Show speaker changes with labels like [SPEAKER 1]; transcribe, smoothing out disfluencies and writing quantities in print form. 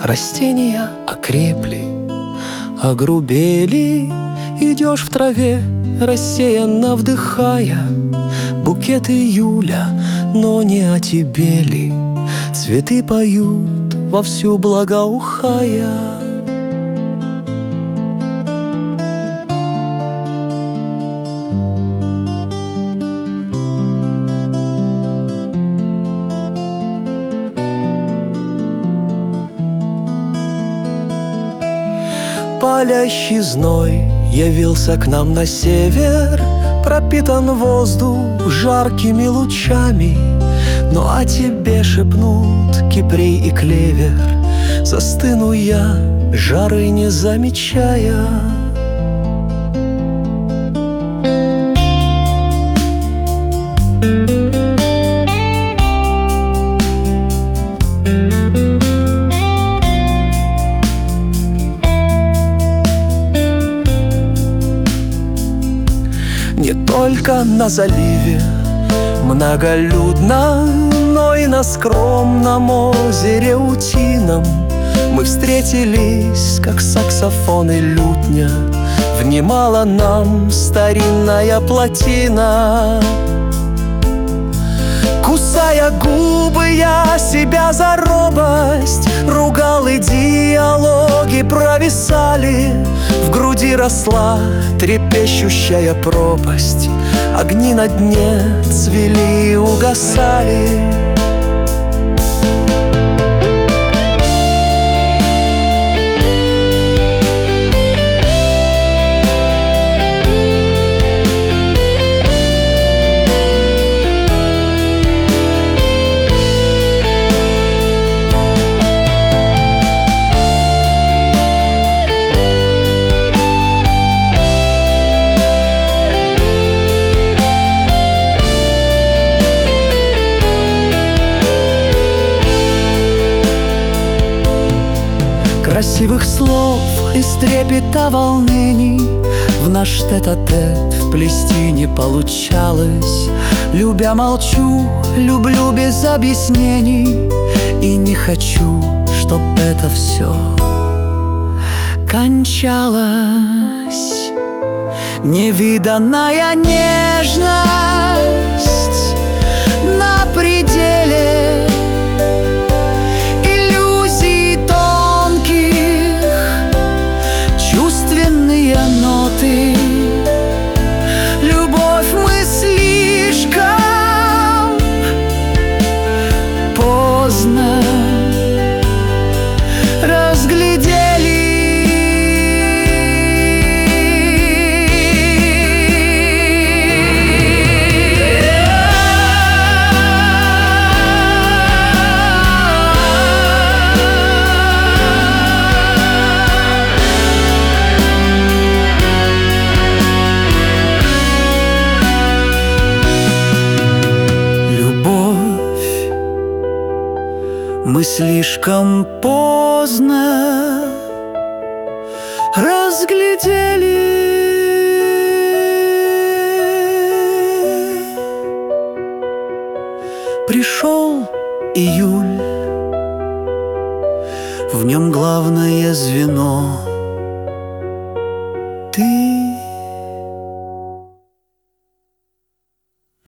[SPEAKER 1] Растения окрепли, огрубели. Идешь в траве, рассеянно вдыхая букет июля, но не о тебе ли? Цветы поют вовсю благоухая. Палящий зной явился к нам на север, пропитан воздух жаркими лучами. Но о тебе шепнут кипрей и клевер, застыну я, жары не замечая. Не только на заливе многолюдно, но и на скромном озере Утином мы встретились, как саксофон и лютня. Внимала нам старинная плотина. Кусая губы, я себя за робость ругал, и диалоги провисали. В груди росла трепещущая пропасть, огни на дне цвели и угасали. Красивых слов из трепета волнений в наш тет-а-тет вплести не получалось. Любя молчу, люблю без объяснений, и не хочу, чтоб это все кончалось. Невиданная нежность на пределе, ноты. Любовь, мы слишком поздно разглядели. Мы слишком поздно разглядели. Пришел июль, в нем главное звено — ты.